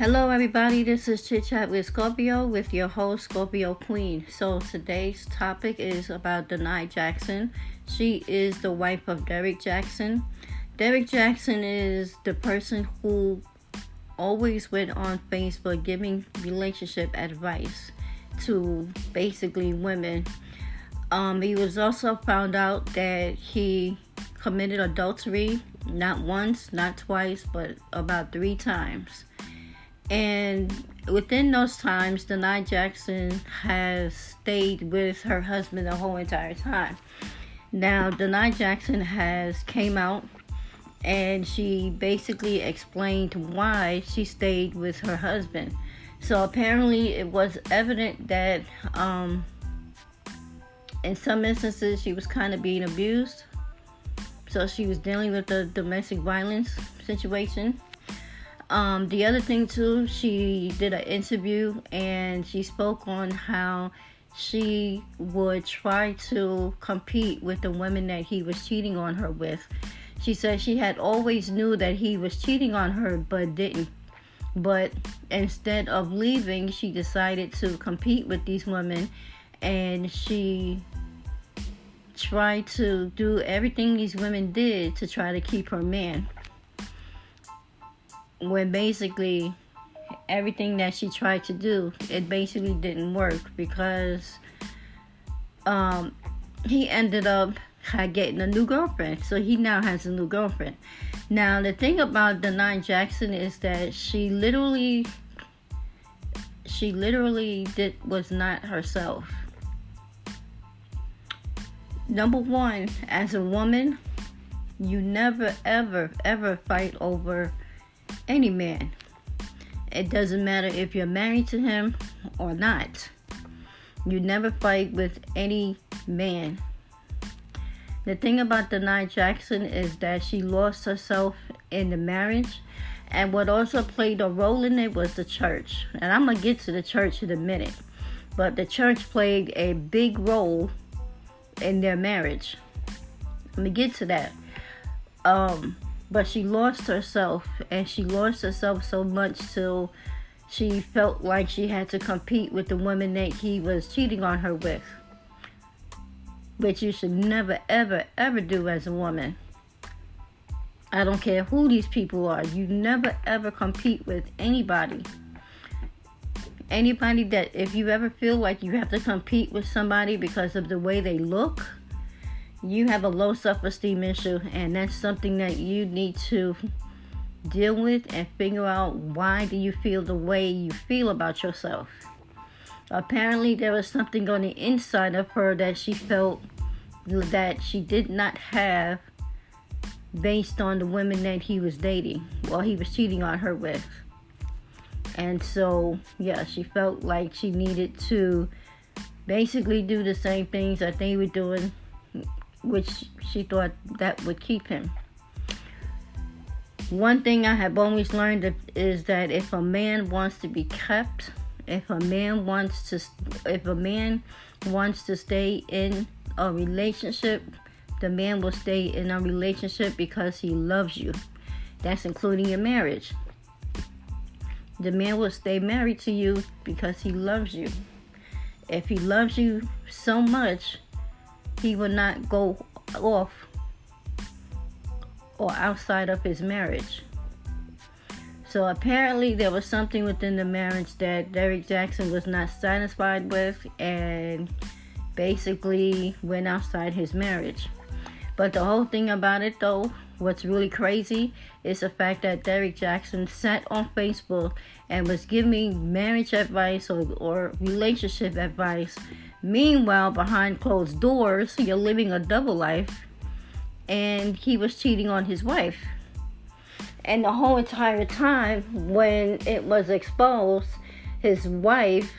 Hello, everybody. This is Chit Chat with Scorpio with your host, Scorpio Queen. So, today's topic is about Denai Jackson. She is the wife of Derrick Jackson. Derrick Jackson is the person who always went on Facebook giving relationship advice to basically women. He was also found out that he committed adultery not once, not twice, but about 3 times. And within those times, Denai Jackson has stayed with her husband the whole entire time. Now, Denai Jackson has came out and she basically explained why she stayed with her husband. So apparently it was evident that in some instances she was kind of being abused. So she was dealing with the domestic violence situation. The other thing too, she did an interview and she spoke on how she would try to compete with the women that he was cheating on her with. She said she had always knew that he was cheating on her but didn't. But instead of leaving, she decided to compete with these women, and she tried to do everything these women did to try to keep her man. When basically everything that she tried to do, it basically didn't work because he ended up getting a new girlfriend. So he now has a new girlfriend. Now the thing about Denai Jackson is that she literally was not herself. Number one, as a woman, you never ever fight over any man. It doesn't matter if you're married to him or not. You never fight with any man. The thing about Denai Jackson is that she lost herself in the marriage, and what also played a role in it was the church. And I'm going to get to the church in a minute. But the church played a big role in their marriage. Let me get to that. But she lost herself, and she lost herself so much till she felt like she had to compete with the women that he was cheating on her with, which you should never, ever do as a woman. I don't care who these people are. You never, ever compete with anybody. Anybody that, if you ever feel like you have to compete with somebody because of the way they look, you have a low self-esteem issue, and that's something that you need to deal with and figure out, why do you feel the way you feel about yourself. Apparently there was something on the inside of her that she felt that she did not have based on the women that he was dating, he was cheating on her with. And so yeah, she felt like she needed to basically do the same things that they were doing, which she thought that would keep him. One thing I have always learned is that if a man wants to be kept, if a man wants to stay in a relationship, the man will stay in a relationship because he loves you. That's including your marriage. The man will stay married to you because he loves you. If he loves you so much, he will not go off or outside of his marriage. So apparently there was something within the marriage that Derrick Jackson was not satisfied with, and basically went outside his marriage. But the whole thing about it though, what's really crazy is the fact that Derrick Jackson sat on Facebook and was giving marriage advice or relationship advice. Meanwhile, behind closed doors, you're living a double life, and he was cheating on his wife. And the whole entire time when it was exposed, his wife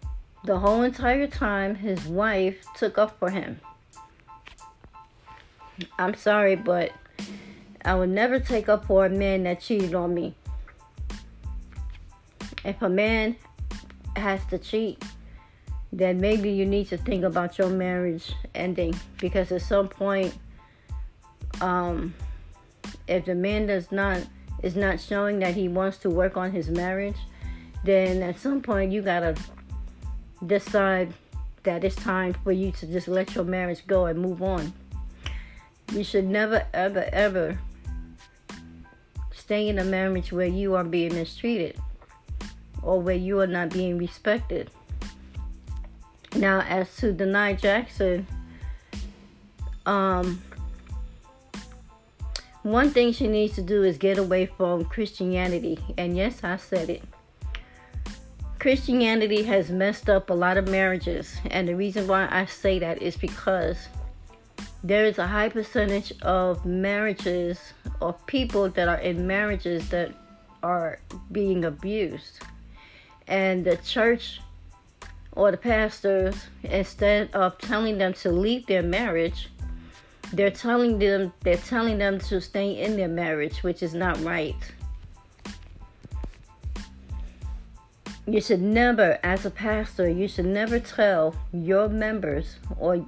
took up for him. I'm sorry, but I would never take up for a man that cheated on me. If a man has to cheat, then maybe you need to think about your marriage ending, because at some point, if the man does not is not showing that he wants to work on his marriage, then at some point you gotta decide that it's time for you to just let your marriage go and move on. You should never, ever, ever stay in a marriage where you are being mistreated or where you are not being respected. Now, as to Denai Jackson, one thing she needs to do is get away from Christianity. And yes, I said it. Christianity has messed up a lot of marriages. And the reason why I say that is because there is a high percentage of marriages or people that are in marriages that are being abused. And the church or the pastors, instead of telling them to leave their marriage, they're telling them to stay in their marriage, which is not right. You should never, as a pastor, you should never tell your members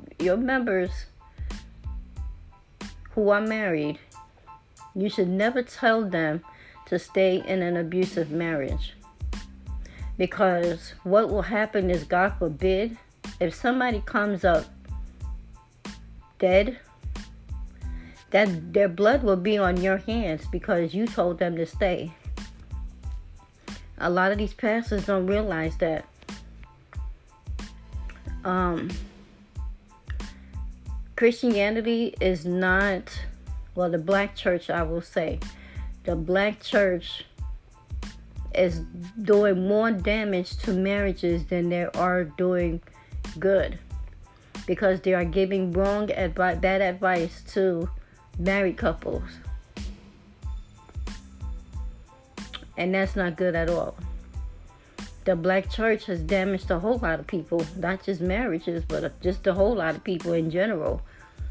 who are married, you should never tell them to stay in an abusive marriage. Because what will happen is, God forbid, if somebody comes up dead, that their blood will be on your hands because you told them to stay. A lot of these pastors don't realize that. Christianity is not, well, the black church, I will say, the black church is doing more damage to marriages than they are doing good, because they are giving wrong advice, bad advice to married couples, and that's not good at all. The black church has damaged a whole lot of people, not just marriages, but just a whole lot of people in general.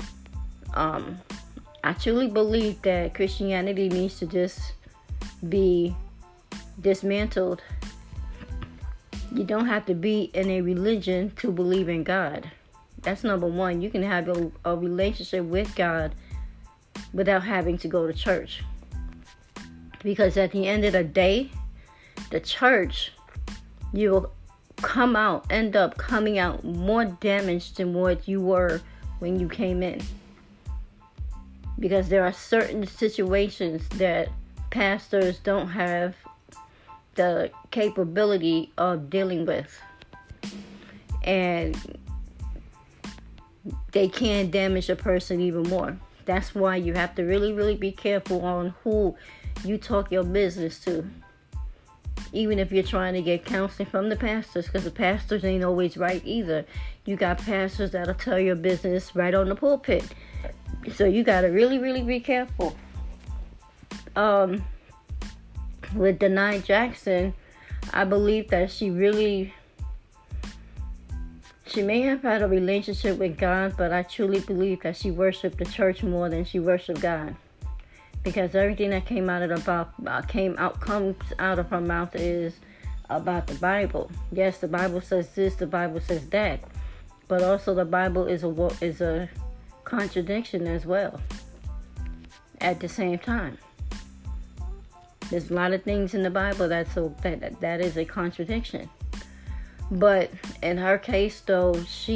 I truly believe that Christianity needs to just be dismantled. You don't have to be in a religion to believe in God. That's number one. You can have a relationship with God without having to go to church. Because at the end of the day, the church, you will end up coming out more damaged than what you were when you came in. Because there are certain situations that pastors don't have the capability of dealing with. And they can damage a person even more. That's why you have to really, really be careful on who you talk your business to. Even if you're trying to get counseling from the pastors, because the pastors ain't always right either. You got pastors that'll tell your business right on the pulpit. So you got to really, really be careful. With Denai Jackson, I believe that she may have had a relationship with God, but I truly believe that she worshiped the church more than she worshiped God. Because everything that comes out of her mouth is about the Bible. Yes, the Bible says this, the Bible says that, but also the Bible is a contradiction as well. At the same time, there's a lot of things in the Bible that is a contradiction. But in her case, though,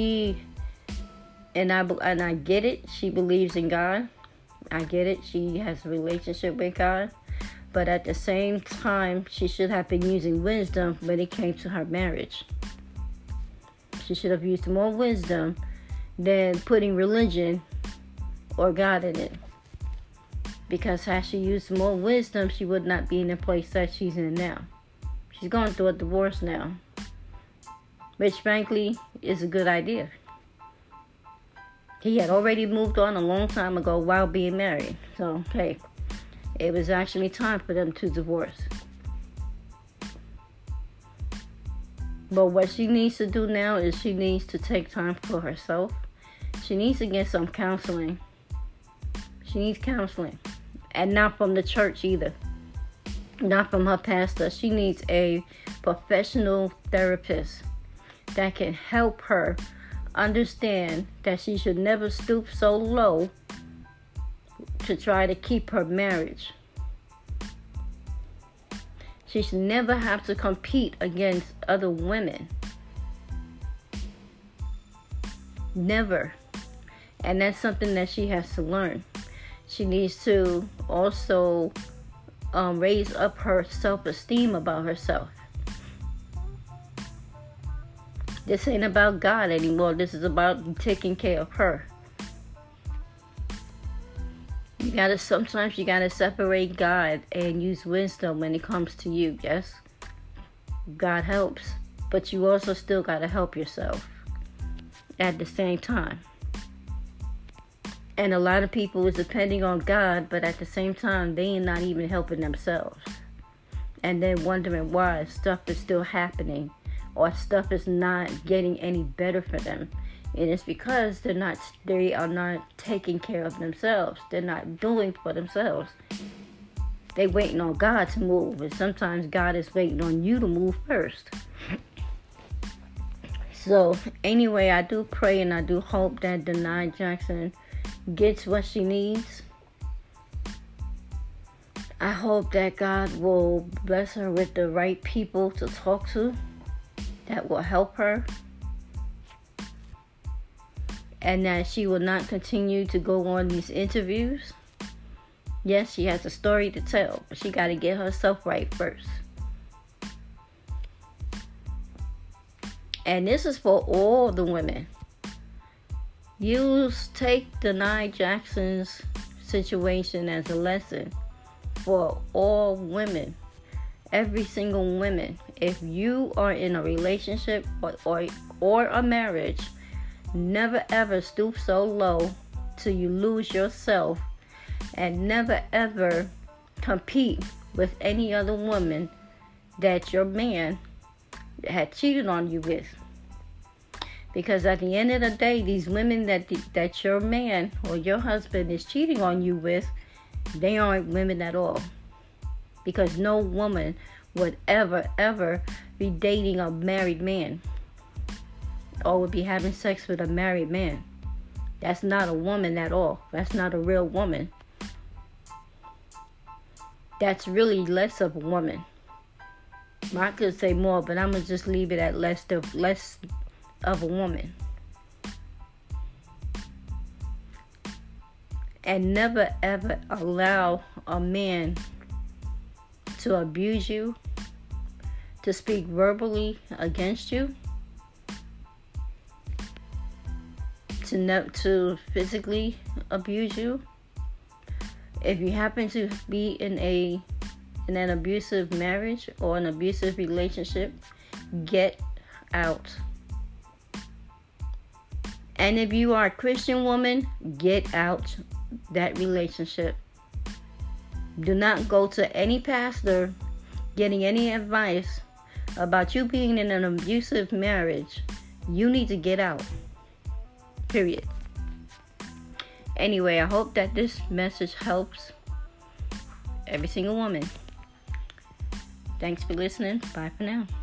I get it. She believes in God. I get it. She has a relationship with God. But at the same time, she should have been using wisdom when it came to her marriage. She should have used more wisdom than putting religion or God in it. Because had she used more wisdom, she would not be in the place that she's in now. She's going through a divorce now, which frankly is a good idea. He had already moved on a long time ago while being married. So, hey, it was actually time for them to divorce. But what she needs to do now is she needs to take time for herself. She needs to get some counseling. She needs counseling. And not from the church either. Not from her pastor. She needs a professional therapist that can help her understand that she should never stoop so low to try to keep her marriage. She should never have to compete against other women. Never. And that's something that she has to learn. She needs to also raise up her self-esteem about herself. This ain't about God anymore. This is about taking care of her. Sometimes you gotta separate God and use wisdom when it comes to you. Yes, God helps, but you also still gotta help yourself at the same time. And a lot of people is depending on God, but at the same time, they ain't not even helping themselves. And then wondering why stuff is still happening or stuff is not getting any better for them. And it's because they are not taking care of themselves. They're not doing for themselves. They waiting on God to move. And sometimes God is waiting on you to move first. So anyway, I do pray and I do hope that Denai Jackson gets what she needs. I hope that God will bless her with the right people to talk to that will help her, and that she will not continue to go on these interviews. Yes, she has a story to tell, but she got to get herself right first. And this is for all the women. You take Denai Jackson's situation as a lesson for all women, every single woman. If you are in a relationship or a marriage, never ever stoop so low till you lose yourself, and never ever compete with any other woman that your man had cheated on you with. Because at the end of the day, these women that your man or your husband is cheating on you with, they aren't women at all. Because no woman would ever be dating a married man or would be having sex with a married man. That's not a woman at all. That's not a real woman. That's really less of a woman. I could say more, but I'm going to just leave it at less of a woman. And never ever allow a man to abuse you, to speak verbally against you, to physically abuse you. If you happen to be in an abusive marriage or an abusive relationship, get out. And if you are a Christian woman, get out that relationship. Do not go to any pastor getting any advice about you being in an abusive marriage. You need to get out. Period. Anyway, I hope that this message helps every single woman. Thanks for listening. Bye for now.